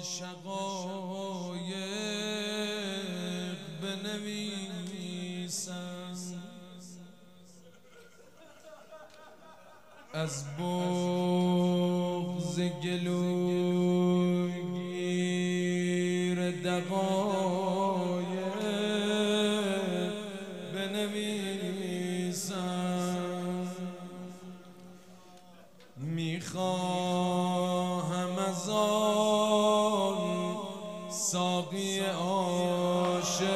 شقایق بنویسم، از بغض گلوگیر دقایق بنویسم. میخواهم از آن ساقی عاشق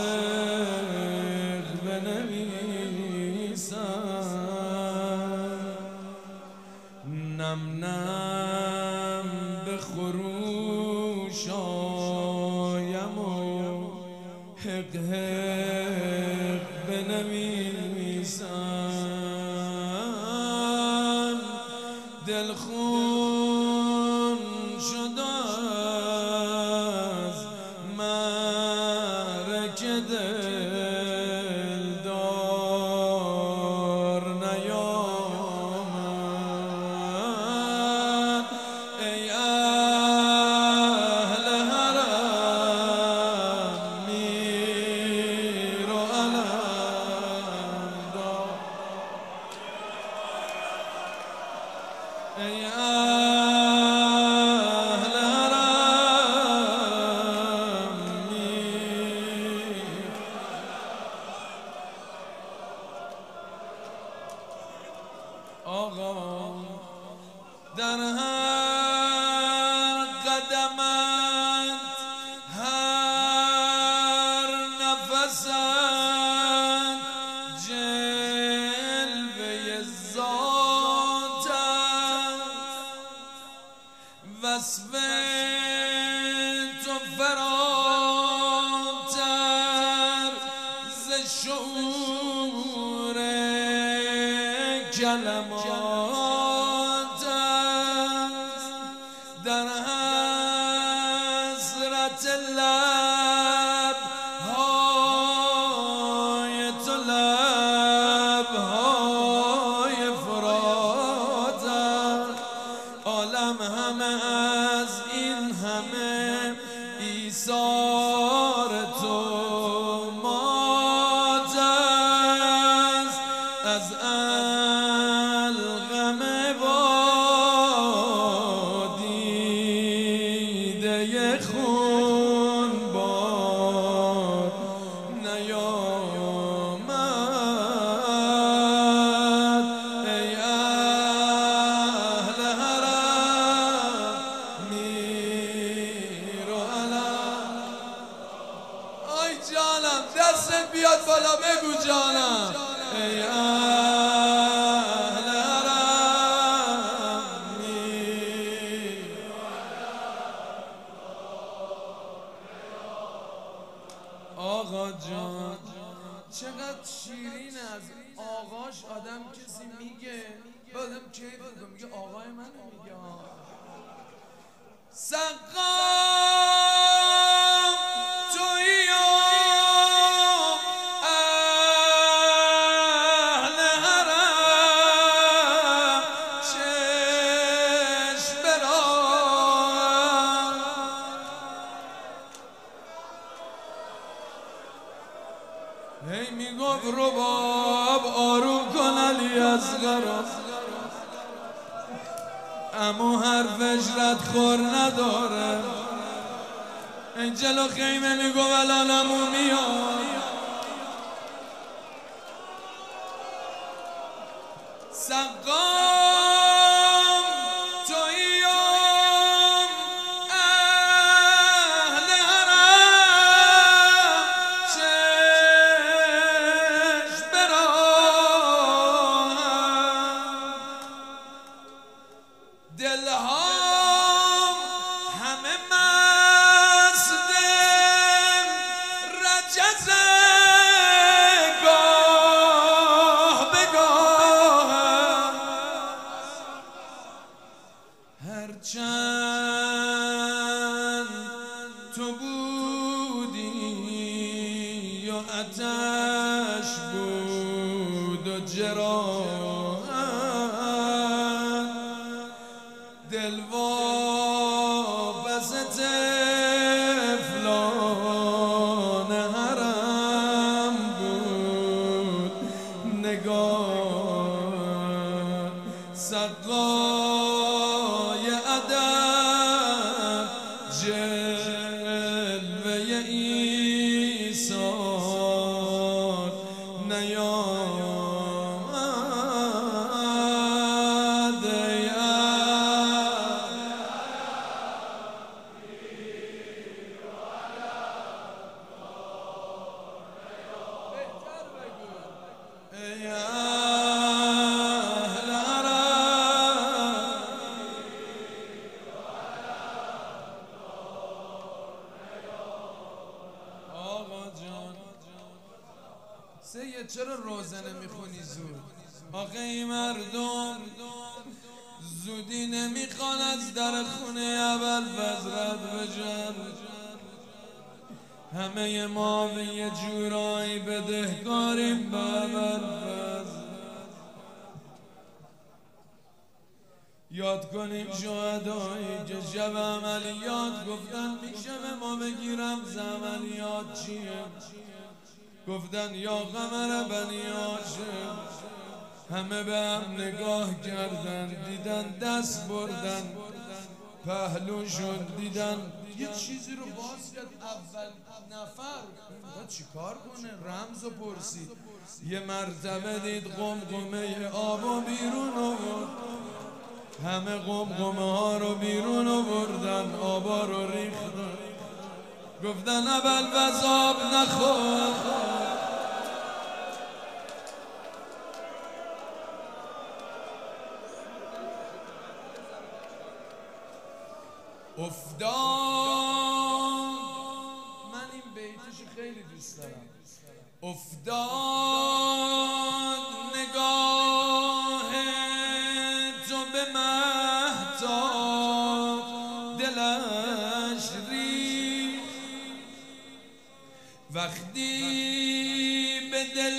بنویسم، نم نم به خروش آیم و حق حق بنویسم. دلخون شد از مرگ دلدار نیامد. ای اهل حرم میر و علمدار، ای اهل حرم میر. آقا در هر قدمت، هر نفست، جلوه ذاتت، وصف تو فراتر ز شعور کلمات است. در حسرت لب‌های تو، لب‌های فرات است. عالم همه از این همه ایثار تو مات است. از القم با دیده خون بار نیامد. ای اهل حرم میر و علم. آی جانم دستت بیاد بالا بگو جانم. ای اهل حرم میر. آقا جان چقدر شیرین از آقاش آدم کسی میگه بعدم کیف میکنه، میگه آقای من میگه. سقام تویی و اهل حرم چشم برام. هی میگفت رباب آروم کن علی اصغر، اما حرفش ردخور نداره. این جلو خیمه میگو الانمو میاد. سقام تویی و اهل حرم چشم برام. دلهام همه مست رجز گاه به گاه، هرچند تو بودی و آتش بود و جراحت، دل وابسته نگاه سقای ادب جلوه ایثار نیامد ای اهل عرب آقا جان سید چرا روزه نمیخونی زود؟ آخه این مردم زودی نمیخوان از در خونه ابوالفضل رد بشن. همه ما به یه جورایی بدهکاریم به ابوالفضل. یاد کنیم شهدایی که شب عملیات گفتن میشه به ما بگیرم عملیات چیه؟ گفتن یا قمر بنی هاشم. همه به هم نگاه کردن دیدن دست بردن پهلوشون دیدن یه چیزی رو باز کرد. اول نفر باید چی کار کنه؟ رمزو پرسید. یه مرتبه دید قمقمه آبو بیرون آورد. همه قمقمه ها رو بیرون آوردن آبا رو ریختن. گفتن ابوالفضل آب نخور. افتاد. من این بیتشو خیلی دوست دارم. افتاد نگاه تو به مهتاب دلش ریخت. وقتی به دل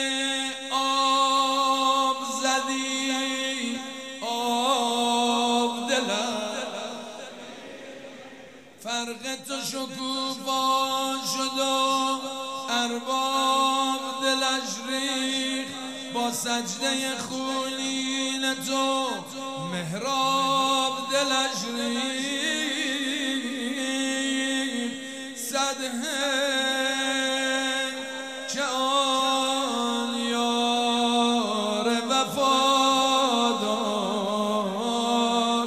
آب زدی آب دلش فرق تو شکوفا شد و ارباب دلش ریخت. با سجده خونین تو محراب دلش ریخت. صدهه که آن یار وفادار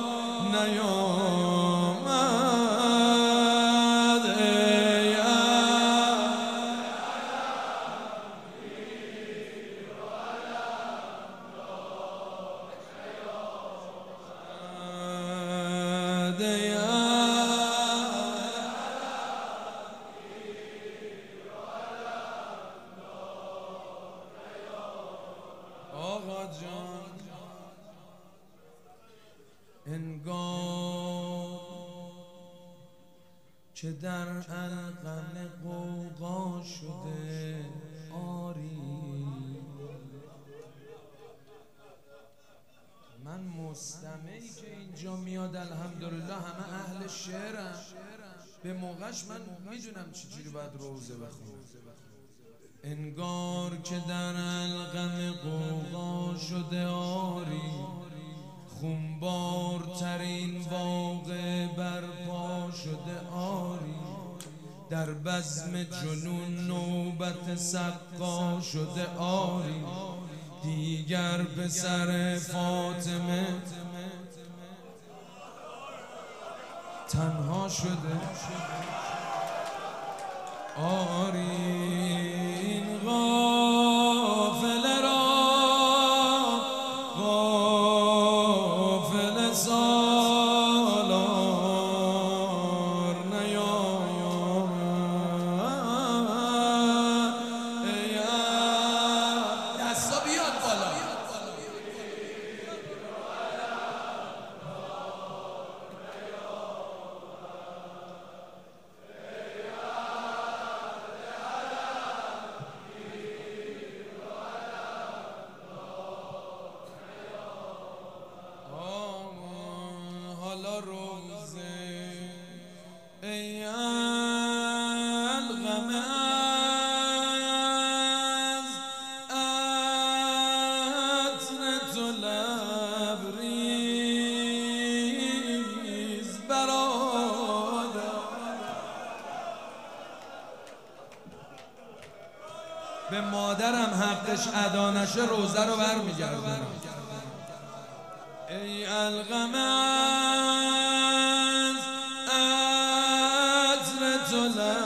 نیامد. ای آقا جان انگار که در القم غوغا شده آری. من مستمعی که اینجا میاد الحمدلله همه اهل شعرم. به موقعش من میدونم چجوری باید روزه بخونم. انگار که در القم غوغا شده آری. خونبارترین واقعه برپا شده آری. در بزم جنون نوبت سقا شده آری. دیگر پسر فاطمه تنها شده آری. این غافل را غافل سالار نیامد. ای دستا بیاد بالا. برادرم حقش ادا نشه روزه رو برمیگردونم. ای القمه از عطر تو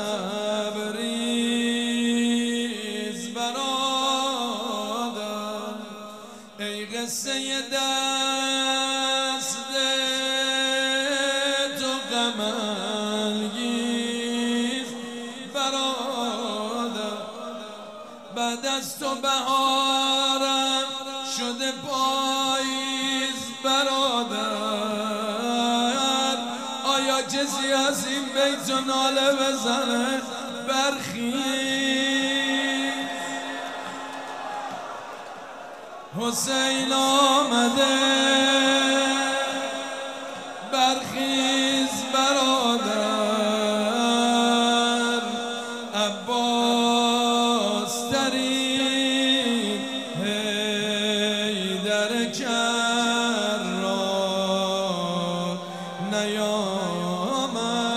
لبریز برادر، ای قصه دست تو غم‌انگیز برادر، بعد از تو بهارم شده پاییز برادر، آیا کسی از این بیت و ناله بزنه برخیز؟ حسین آمده برخیز برادر، عباس ترین حیدر کرار نیامد.